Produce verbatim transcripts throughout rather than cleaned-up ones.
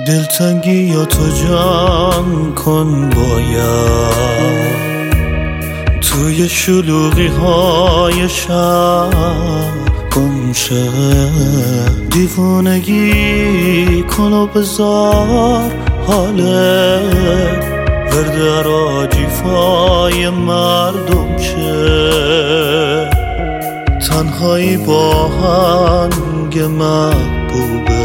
دلتنگی یا تو جمع کن باید توی شلوغی های شب گم شه. دیوانگی کن و بذار حاله ورد راجیفای مردم شه. تنهایی با هنگ محبوبه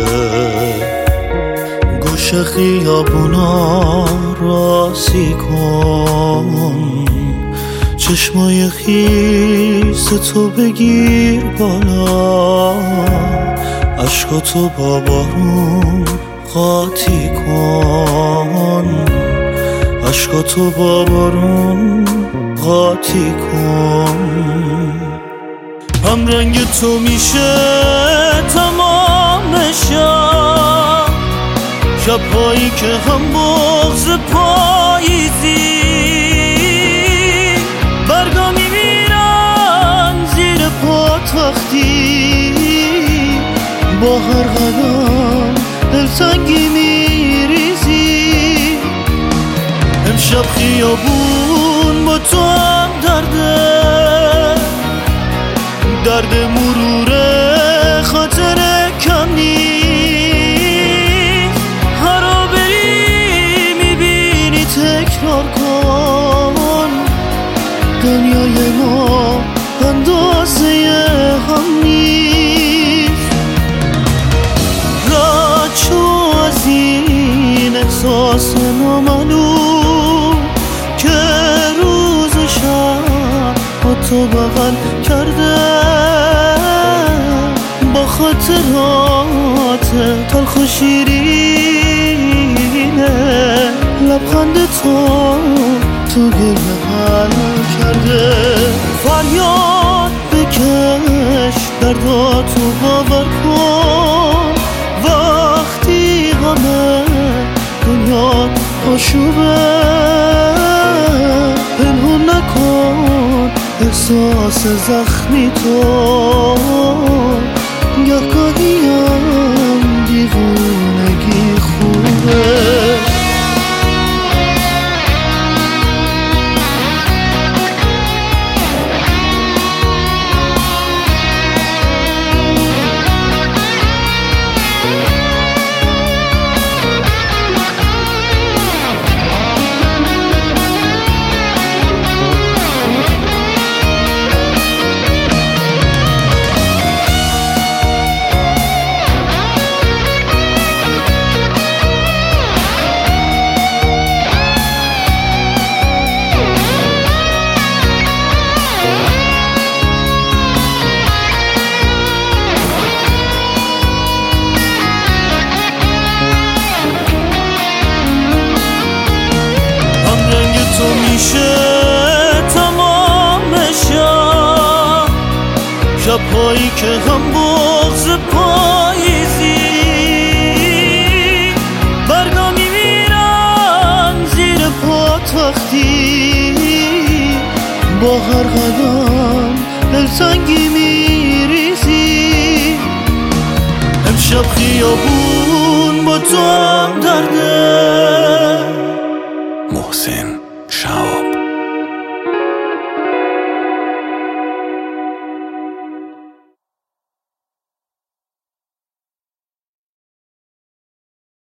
گوش خیابونا راسی کن. چشمای خیس تو بگیر بالا عشقاتو با بارون قاطی کن. عشقاتو با بارون قاطی کن. هم رنگ تو میشه تمام شب، شبهایی که هم بغض پاییزی برگا میمیرن زیر پاتختی. با هر قدم دلتنگی میریزی. امشب خیابون با تو هم درده، درد مرور خاطر کم نیست. هرا بری میبینی تکرار کن. دنیای ما اندازه هم نیست. رد شو از این احساس نامعلوم که روز و شب با تو بغل کرده. با خاطرات تلخ و شیرینه لبخند تو تو گریه حل کرده. فریاد بکش درداتو باور کن. وقتی همه دنیا آشوبه پنهون نکن احساس زخمی تو. گهگاهی هم دیوونگی خوبه. میشه تمام شب، شبهایی که هم بغض پاییزی برگا میمیرن زیر پاتختی. با هر قدم دلتنگی میریزی. امشب خیابون